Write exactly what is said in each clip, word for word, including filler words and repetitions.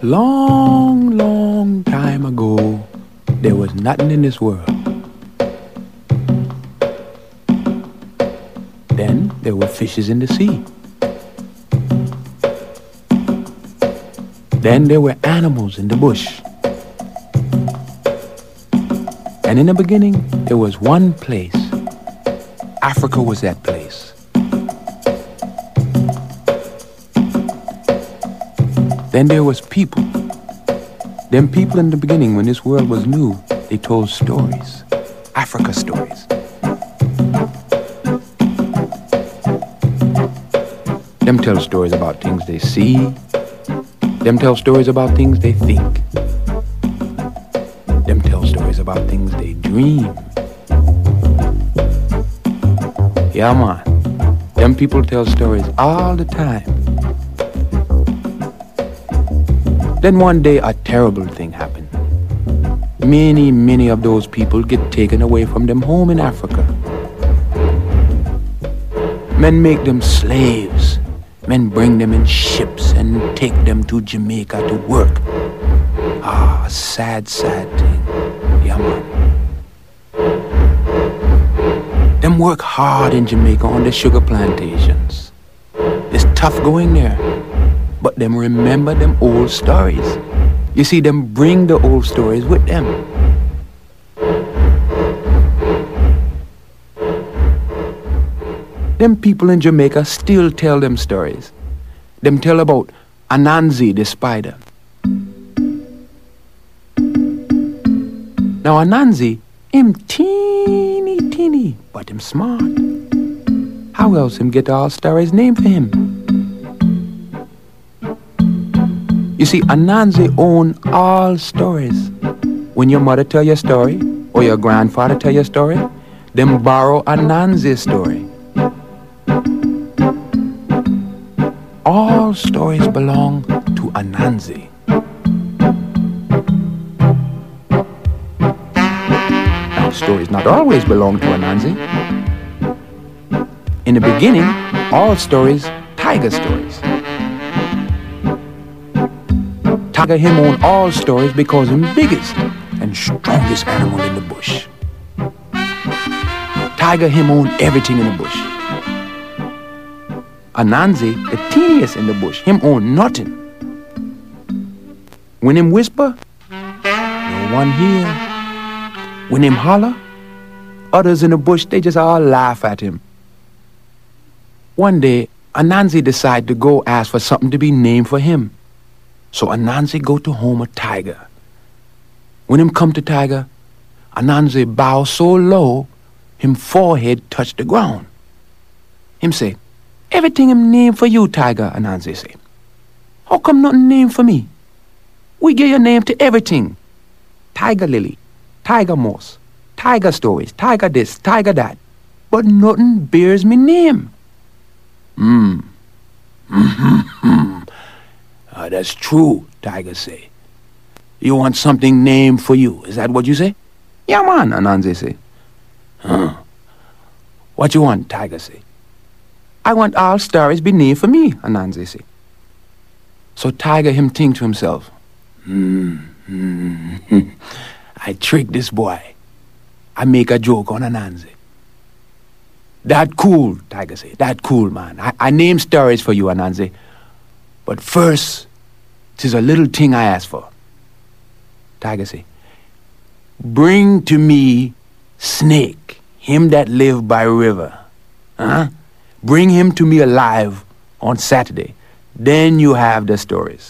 Long, long time ago, there was nothing in this world. Then there were fishes in the sea. Then there were animals in the bush. And in the beginning, there was one place. Africa was that place. Then there was people. Them people in the beginning, when this world was new, they told stories. Africa stories. Them tell stories about things they see. Them tell stories about things they think. Them tell stories about things they dream. Yeah, man. Them people tell stories all the time. Then one day a terrible thing happened. Many, many of those people get taken away from them home in Africa. Men make them slaves. Men bring them in ships and take them to Jamaica to work. Ah, sad, sad thing. Yeah, man. Them work hard in Jamaica on the sugar plantations. It's tough going there. But them remember them old stories. You see, them bring the old stories with them. Them people in Jamaica still tell them stories. Them tell about Anansi the spider. Now Anansi, him teeny teeny, but him smart. How else him get all stories named for him? You see, Anansi own all stories. When your mother tell your story, or your grandfather tell your story, them borrow Anansi's story. All stories belong to Anansi. Now, stories not always belong to Anansi. In the beginning, all stories, tiger stories. Tiger him own all stories because him biggest and strongest animal in the bush. Tiger him own everything in the bush. Anansi, the teeniest in the bush, him own nothing. When him whisper, no one hear. When him holler, others in the bush, they just all laugh at him. One day, Anansi decide to go ask for something to be named for him. So Anansi go to home a tiger. When him come to tiger, Anansi bow so low, him forehead touch the ground. Him say, everything him name for you, tiger, Anansi say. How come nothing name for me? We give your name to everything. Tiger lily, tiger moss, tiger stories, tiger this, tiger that. But nothing bears me name. Hmm. Mm-hmm. Uh, that's true, Tiger say. You want something named for you, is that what you say? Yeah, man, Anansi say. Huh. What you want, Tiger say? I want all stories be named for me, Anansi say. So Tiger him think to himself, hmm, hmm, I trick this boy. I make a joke on Anansi. That cool, Tiger say, that cool, man. I, I name stories for you, Anansi. But first, 'tis a little thing I ask for. Tiger say, bring to me Snake, him that live by river. Huh? Bring him to me alive on Saturday. Then you have the stories.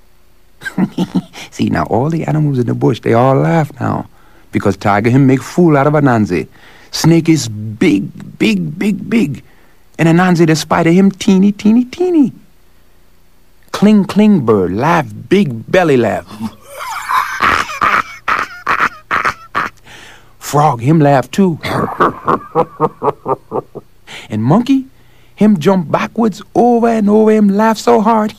See, now all the animals in the bush, they all laugh now. Because Tiger him make fool out of Anansi. Snake is big, big, big, big. And Anansi the spider him teeny, teeny, teeny. Cling, cling bird, laugh, big belly laugh. Frog, him laugh too. And monkey, him jump backwards over and over, him laugh so hard.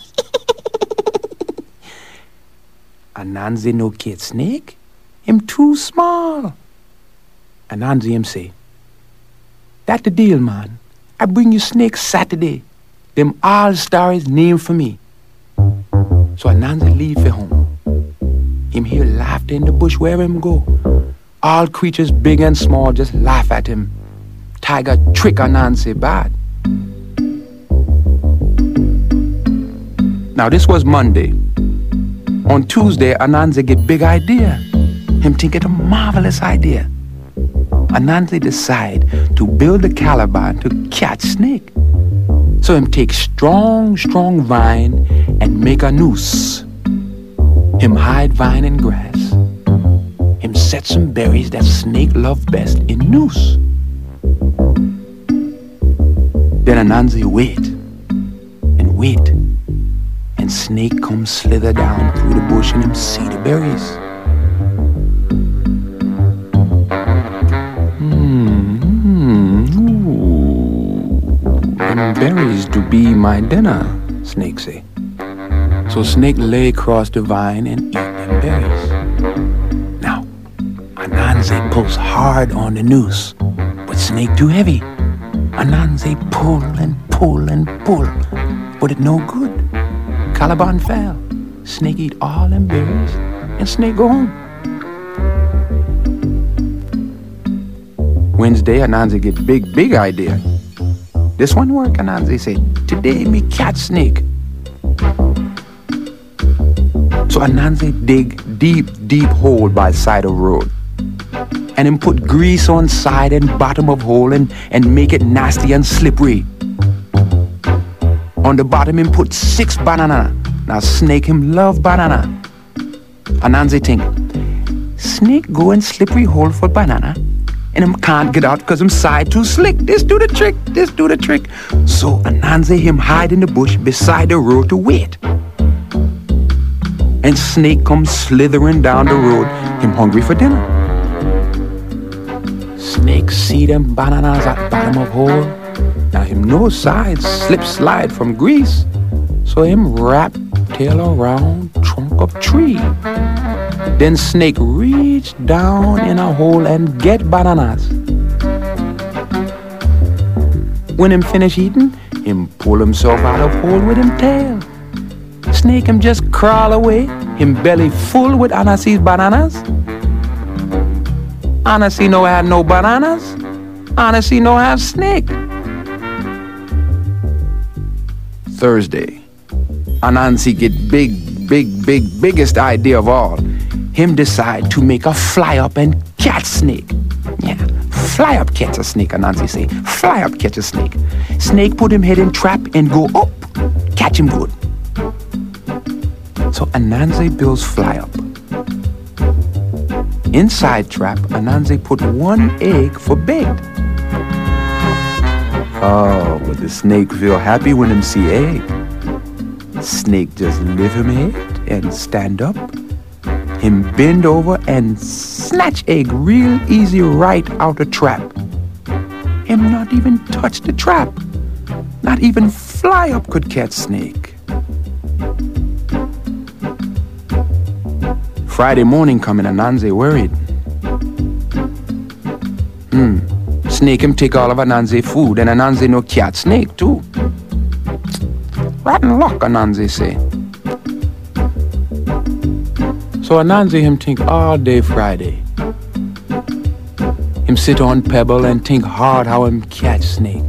Anansi no kid snake, him too small. Anansi him say, that the deal, man. I bring you Snake Saturday. Them all stories named for me. So Anansi leave for home. Him hear laughter in the bush where him go. All creatures big and small just laugh at him. Tiger trick Anansi bad. Now this was Monday. On Tuesday, Anansi get big idea. Him think it a marvelous idea. Anansi decide to build a calabash to catch snake. So him take strong, strong vine and make a noose. Him hide vine in grass. Him set some berries that snake love best in noose. Then Anansi wait and wait. And snake come slither down through the bush and him see the berries. Hmm, ooh, them berries to be my dinner, snake say. So snake lay across the vine and eat them berries. Now, Anansi pulls hard on the noose, but snake too heavy. Anansi pull and pull and pull, but it no good. Calabash fell. Snake eat all them berries, and snake go home. Wednesday, Anansi get big, big idea. This one work, Anansi say. Today me catch snake. So Anansi dig deep, deep hole by side of road. And him put grease on side and bottom of hole and, and make it nasty and slippery. On the bottom him put six banana. Now snake him love banana. Anansi think, snake go in slippery hole for banana and him can't get out cause him side too slick. This do the trick, this do the trick. So Anansi him hide in the bush beside the road to wait. And snake come slithering down the road, him hungry for dinner. Snake see them bananas at bottom of hole. Now him no side slip slide from grease. So him wrap tail around trunk of tree. Then snake reach down in a hole and get bananas. When him finish eating, him pull himself out of hole with him tail. Snake him just crawl away, him belly full with Anansi's bananas. Anansi no have no bananas. Anansi no have snake. Thursday, Anansi get big, big, big, biggest idea of all. Him decide to make a fly up and catch snake. Yeah, fly up catch a snake, Anansi say. Fly up catch a snake. Snake put him head in trap and go up, catch him good. So Anansi builds fly up. Inside trap, Anansi put one egg for bait. Oh, but the snake feel happy when him see egg. Snake just lift him head and stand up. Him bend over and snatch egg real easy right out the trap. Him not even touch the trap. Not even fly up could catch snake. Friday morning coming, Anansi worried. Hmm. Snake him take all of Anansi food, and Anansi no catch snake too. Rotten luck, Anansi say. So Anansi him think all day Friday. Him sit on pebble and think hard how him catch snake.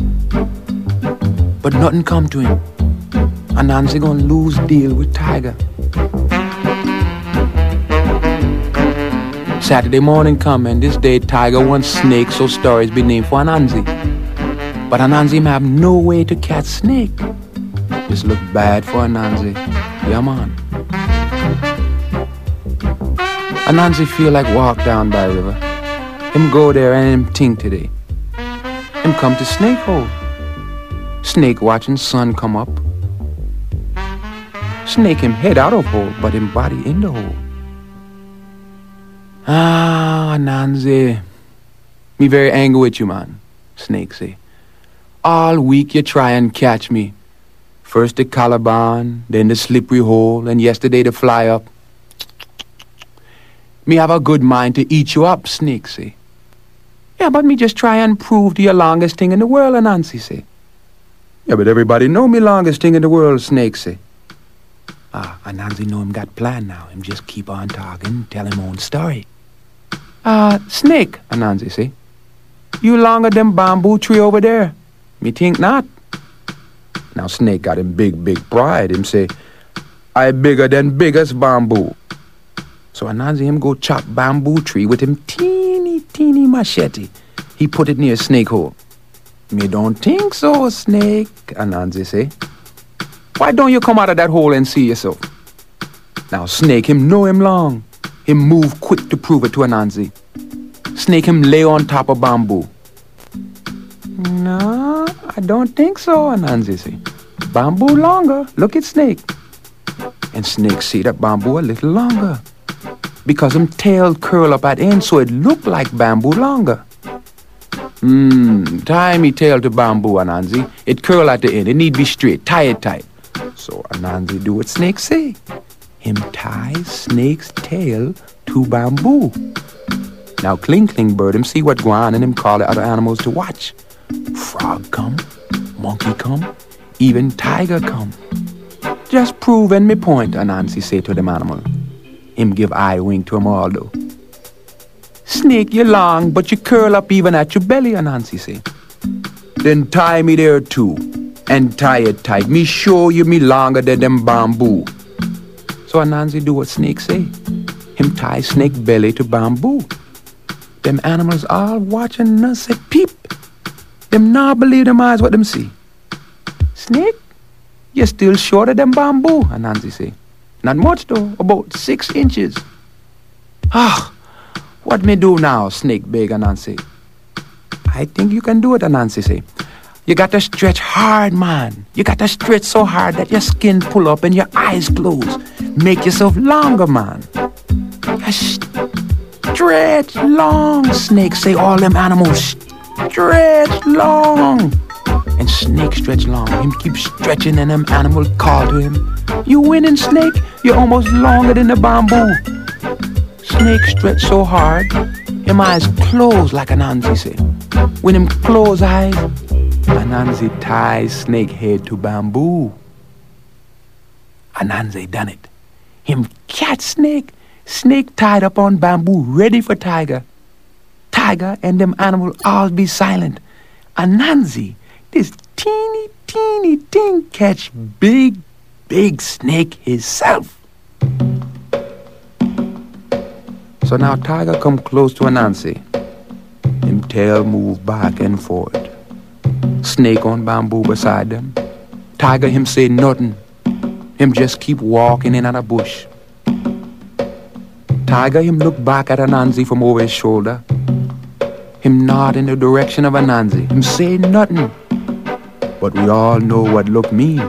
But nothing come to him. Anansi gonna lose deal with Tiger. Saturday morning come, and this day Tiger wants snake, so stories be named for Anansi. But Anansi have no way to catch snake. This look bad for Anansi. Yeah, man. Anansi feel like walk down by river. Him go there and him think today. Him come to snake hole. Snake watching sun come up. Snake him head out of hole, but him body in the hole. Ah, Anansi, me very angry with you, man, Snake say. All week you try and catch me. First the calabash, then the slippery hole, and yesterday the fly up. Me have a good mind to eat you up, Snake say. Yeah, but me just try and prove to you longest thing in the world, Anansi say. Yeah, but everybody know me longest thing in the world, Snake say. Ah, Anansi know him got plan now. Him just keep on talking, tell him own story. Ah, uh, Snake, Anansi say. You longer than bamboo tree over there? Me think not. Now Snake got him big, big pride. Him say, I bigger than biggest bamboo. So Anansi him go chop bamboo tree with him teeny, teeny machete. He put it near Snake hole. Me don't think so, Snake, Anansi say. Why don't you come out of that hole and see yourself? Now Snake him know him long. Him move quick to prove it to Anansi. Snake him lay on top of bamboo. No, I don't think so, Anansi say. Bamboo longer. Look at Snake. And Snake see that bamboo a little longer. Because him tail curl up at end so it look like bamboo longer. Hmm, tie me tail to bamboo, Anansi. It curl at the end. It need be straight. Tie it tight. So Anansi do what Snake say. Him tie Snake's tail to bamboo. Now Kling Kling Bird him see what go on and him call the other animals to watch. Frog come, monkey come, even tiger come. Just proving me point, Anansi say to them animal. Him give eye wink to 'em all though. Snake, you long, but you curl up even at your belly, Anansi say. Then tie me there too, and tie it tight. Me show you me longer than them bamboo. So Anansi do what Snake say. Him tie Snake belly to bamboo. Them animals all watching us say peep. Them not believe them eyes what them see. Snake, you're still shorter than bamboo, Anansi say. Not much though, about six inches. Ah, what me do now, Snake beg Anansi. I think you can do it, Anansi say. You got to stretch hard, man. You got to stretch so hard that your skin pull up and your eyes close. Make yourself longer, man. Stretch long, Snake say. All them animals stretch long. And Snake stretch long. Him keep stretching and them animals call to him. You winning, Snake? You're almost longer than the bamboo. Snake stretch so hard, him eyes close like Anansi say. When him close eyes, Anansi ties Snake head to bamboo. Anansi done it. Him catch Snake. Snake tied up on bamboo, ready for Tiger. Tiger and them animal all be silent. Anansi, this teeny, teeny thing catch big, big Snake himself. So now Tiger come close to Anansi. Him tail move back and forth. Snake on bamboo beside them. Tiger him say nothing. Him just keep walking in at a bush. Tiger him look back at Anansi from over his shoulder. Him nod in the direction of Anansi. Him say nothing. But we all know what look mean.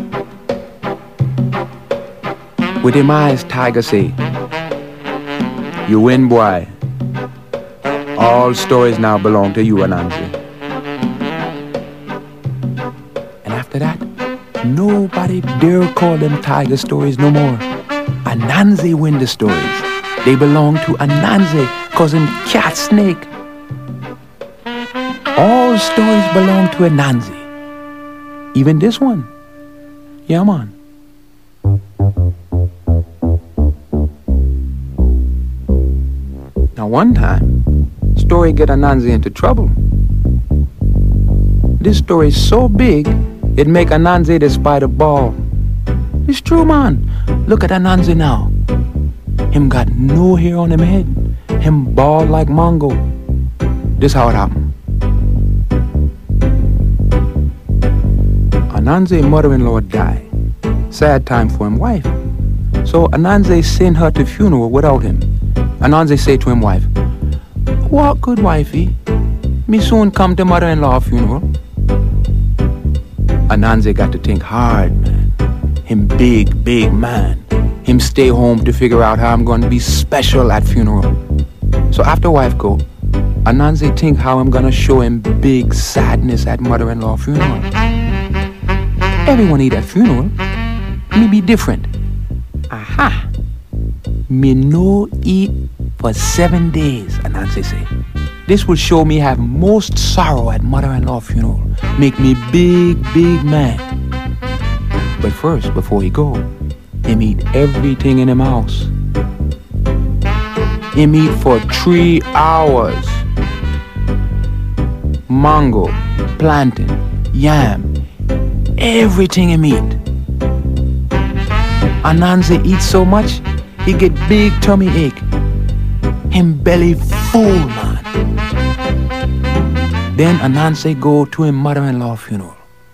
With him eyes, Tiger say, you win, boy. All stories now belong to you, Anansi. And after that, nobody dare call them Tiger stories no more. Anansi win the stories. They belong to Anansi, cause him catch Snake. All stories belong to Anansi. Even this one. Yeah, man. Now one time, story get Anansi into trouble. This story is so big, it make Anansi the spider ball. It's true, man. Look at Anansi now. Him got no hair on him head. Him bald like Mongo. This how it happened. Anansi's mother-in-law died. Sad time for him wife. So Anansi sent her to funeral without him. Anansi say to him wife, "What good wifey? Me soon come to mother-in-law funeral." Anansi got to think hard, man. Him big, big man. Him stay home to figure out how I'm gonna be special at funeral. So after wife go, Anansi think how I'm gonna show him big sadness at mother-in-law funeral. Everyone eat at funeral. Me be different. Aha. Me no eat for seven days, Anansi say. This will show me have most sorrow at mother-in-law funeral. Make me big, big man. But first, before he go, him eat everything in him house. Him eat for three hours. Mango, plantain, yam, everything him eat. Anansi eat so much, he get big tummy ache. Him belly full, man. Then Anansi go to him mother-in-law funeral.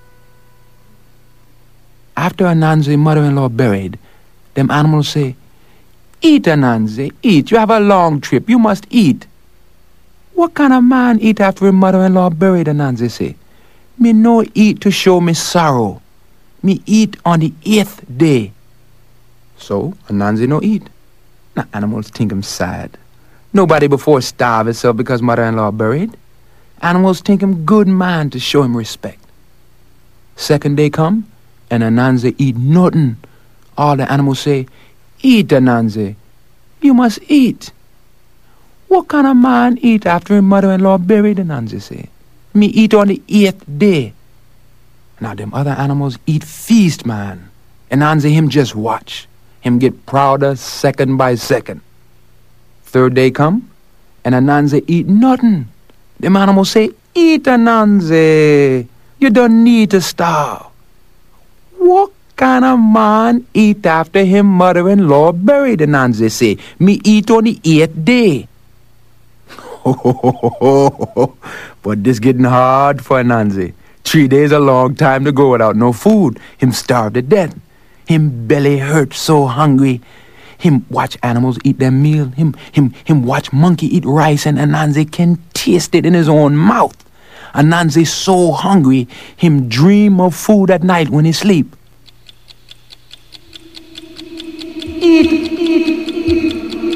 After Anansi mother-in-law buried, them animals say, "Eat, Anansi, eat. You have a long trip. You must eat." "What kind of man eat after his mother-in-law buried?" Anansi say. "Me no eat to show me sorrow. Me eat on the eighth day." So Anansi no eat. Now animals think him sad. Nobody before starve himself because mother-in-law buried. Animals think him good man to show him respect. Second day come, and Anansi eat nothing. All the animals say, "Eat, Anansi. You must eat." "What kind of man eat after his mother-in-law buried?" Anansi say. "Me eat on the eighth day." Now them other animals eat feast, man. Anansi him just watch. Him get prouder second by second. Third day come, and Anansi eat nothing. Them animals say, "Eat, Anansi. You don't need to starve." "What kind of man eat after him mother-in-law buried?" Anansi say. "Me eat on the eighth day." But this getting hard for Anansi. Three days a long time to go without no food. Him starved to death. Him belly hurt so hungry. Him watch animals eat their meal. Him him him watch monkey eat rice, and Anansi can taste it in his own mouth. Anansi so hungry, him dream of food at night when he sleep. Eat, eat, eat.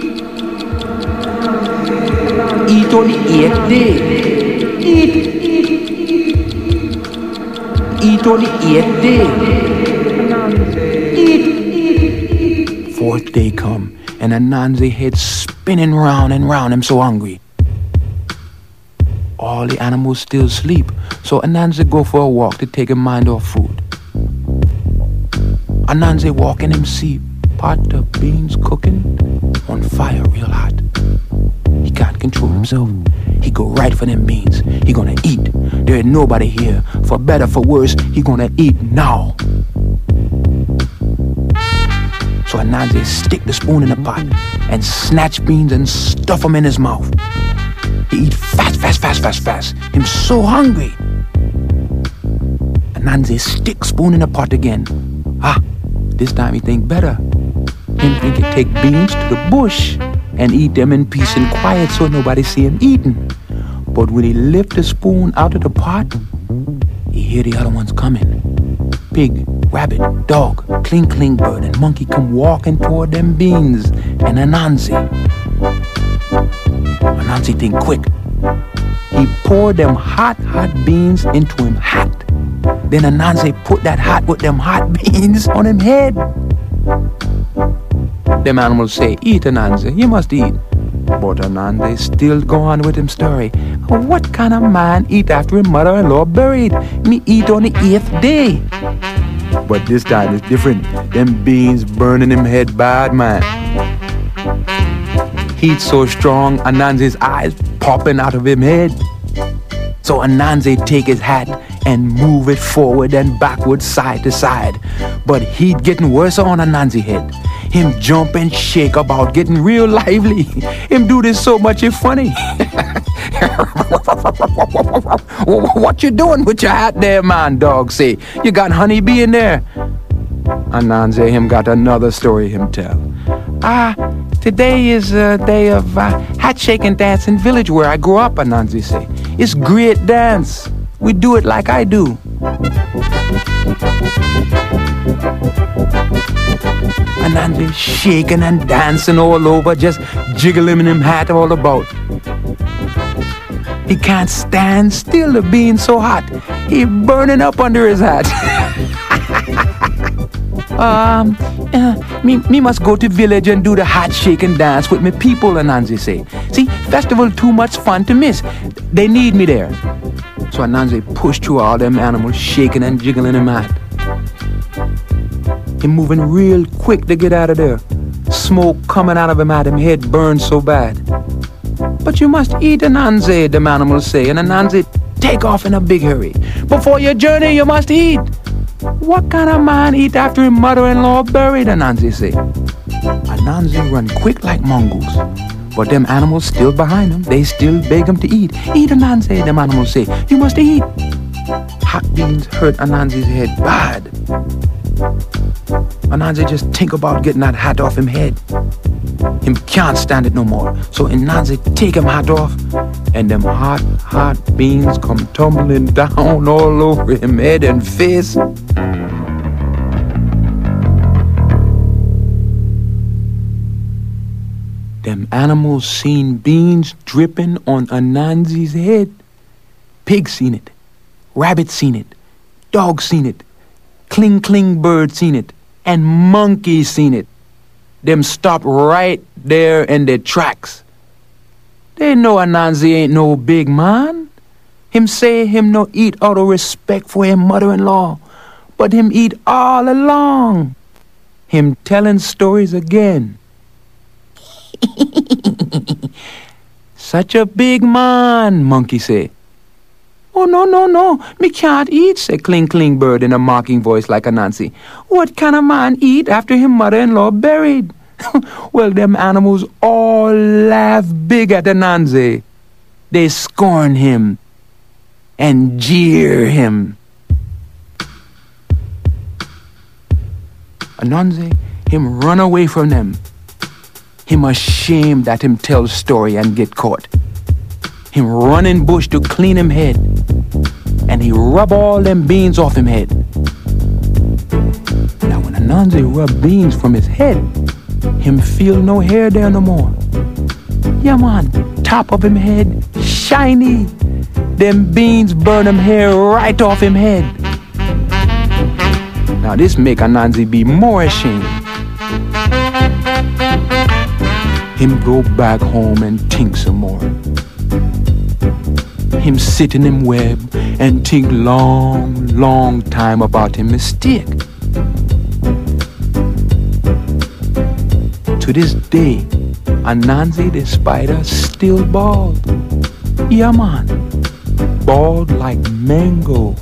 Eat on the eighth day. Eat, eat, eat. Eat on the eighth day. Eat, eat, eat. Fourth day come, and Anansi head spinning round and round. Him so hungry. All the animals still sleep, so Anansi go for a walk to take his mind off food. Anansi walk and him see pot of beans cooking on fire real hot. He can't control himself. He go right for them beans. He gonna eat. There ain't nobody here. For better, for worse, he gonna eat now. So Anansi stick the spoon in the pot and snatch beans and stuff them in his mouth. He eat fast, fast, fast, fast, fast. Him so hungry. Anansi stick spoon in the pot again. Ah, this time he think better. Him think he take beans to the bush and eat them in peace and quiet so nobody see him eating. But when he lift the spoon out of the pot, he hear the other ones coming. Pig, rabbit, dog, clink, clink bird, and monkey come walking toward them beans. And Anansi, Anansi think quick. He pour them hot, hot beans into him hat. Then Anansi put that hat with them hot beans on him head. Them animals say, "Eat, Anansi, you must eat." But Anansi still go on with him story. "What kind of man eat after his mother-in-law buried? Me eat on the eighth day." But this time it's different. Them beans burning him head bad, man. Heat so strong, Anansi's eyes popping out of him head. So Anansi take his hat and move it forward and backward, side to side. But heat getting worse on Anansi head. Him jump and shake about, getting real lively. Him do this so much it's funny. "What you doing with your hat there, man?" Dog say. "You got honeybee in there." Anansi him got another story him tell. "Ah, today is a day of uh, hat shaking dance in village where I grew up," Anansi say. "It's great dance. We do it like I do." Anansi shaking and dancing all over, just jiggling him hat all about. He can't stand still, the bean so hot. He burning up under his hat. um, uh, me, me must go to village and do the hat shaking dance with me people, Anansi say. See, festival too much fun to miss. They need me there. So Anansi pushed through all them animals shaking and jiggling him hat. Him moving real quick to get out of there. Smoke coming out of him at him head burned so bad. But you must eat, Anansi, them animals say, and Anansi take off in a big hurry. Before your journey, you must eat. What kind of man eat after his mother-in-law buried, Anansi say. Anansi run quick like mongoose, but them animals still behind him. They still beg him to eat. Eat, Anansi, them animals say. You must eat. Hot beans hurt Anansi's head bad. Anansi just think about getting that hat off him head. Him can't stand it no more. So Anansi take him hat off, and them hot, hot beans come tumbling down all over him head and face. Them animals seen beans dripping on Anansi's head. Pig seen it. Rabbit seen it. Dog seen it. Cling Cling bird seen it. And monkey seen it. Them stop right there in their tracks. They know Anansi ain't no big man. Him say him no eat out of respect for him mother-in-law, but him eat all along. Him telling stories again. Such a big man, monkey say. Oh, no, no, no, me can't eat, say Cling Cling bird in a mocking voice like Anansi. What can a man eat after his mother-in-law buried? Well, them animals all laugh big at Anansi. They scorn him and jeer him. Anansi, him run away from them. Him ashamed that him tell story and get caught. Him run in bush to clean him head, and he rub all them beans off him head. Now when Anansi rub beans from his head, him feel no hair there no more. Yeah man, top of him head shiny. Them beans burn him hair right off him head. Now this make Anansi be more ashamed. Him go back home and think some more. Him sit in him web and think long, long time about him mistake. To this day, Anansi the spider still bald. Yeah man, bald like mango.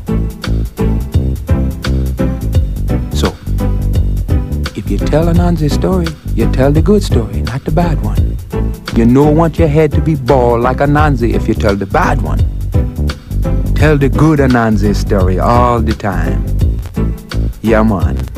So, if you tell Anansi's story, you tell the good story, not the bad one. You don't want your head to be bald like Anansi if you tell the bad one. Tell the good Anansi story all the time. Yeah man.